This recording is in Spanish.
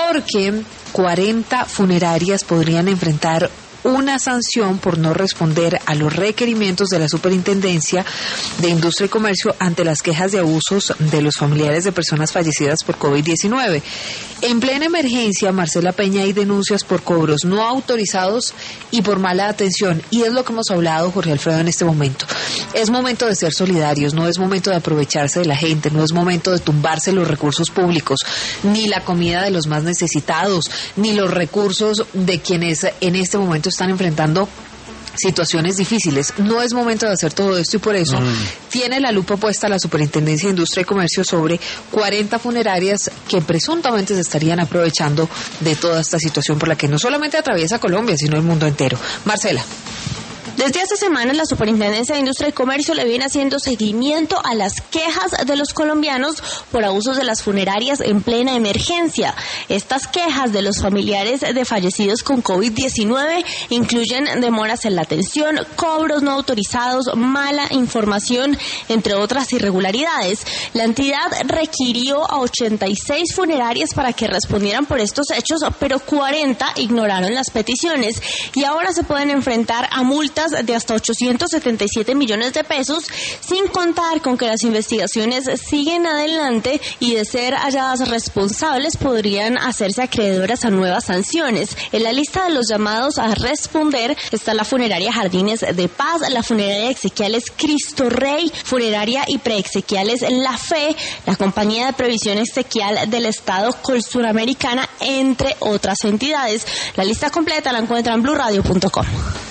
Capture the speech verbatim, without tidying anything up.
porque cuarenta funerarias podrían enfrentar una sanción por no responder a los requerimientos de la Superintendencia de Industria y Comercio ante las quejas de abusos de los familiares de personas fallecidas por COVID diecinueve. En plena emergencia, Marcela Peña, hay denuncias por cobros no autorizados y por mala atención, y es lo que hemos hablado, Jorge Alfredo, en este momento. Es momento de ser solidarios, no es momento de aprovecharse de la gente, no es momento de tumbarse los recursos públicos, ni la comida de los más necesitados, ni los recursos de quienes en este momento están enfrentando situaciones difíciles. No es momento de hacer todo esto, y por eso mm. tiene la lupa puesta la Superintendencia de Industria y Comercio sobre cuarenta funerarias que presuntamente se estarían aprovechando de toda esta situación por la que no solamente atraviesa Colombia, sino el mundo entero. Marcela. Desde hace semanas, la Superintendencia de Industria y Comercio le viene haciendo seguimiento a las quejas de los colombianos por abusos de las funerarias en plena emergencia. Estas quejas de los familiares de fallecidos con COVID diecinueve incluyen demoras en la atención, cobros no autorizados, mala información, entre otras irregularidades. La entidad requirió a ochenta y seis funerarias para que respondieran por estos hechos, pero cuarenta ignoraron las peticiones y ahora se pueden enfrentar a multas de hasta ochocientos setenta y siete millones de pesos, sin contar con que las investigaciones siguen adelante y, de ser halladas responsables, podrían hacerse acreedoras a nuevas sanciones. En la lista de los llamados a responder está la funeraria Jardines de Paz, la funeraria Exequiales Cristo Rey, funeraria y preexequiales La Fe, la compañía de previsión exequial del Estado Colsuramericana, entre otras entidades. La lista completa la encuentran en blue radio punto com.